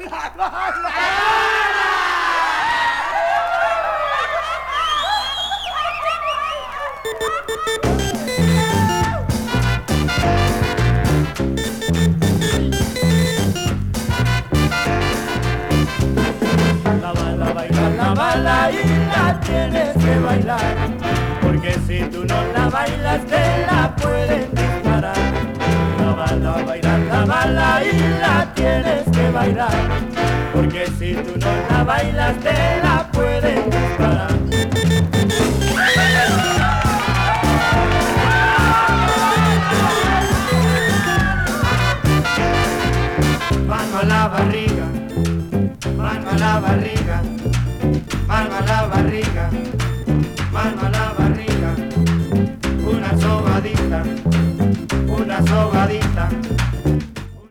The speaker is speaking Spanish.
La bala y la tienes que bailar, porque si tú no la bailas te la pueden disparar. La bala y la tienes que bailar, porque si tú no la bailas te la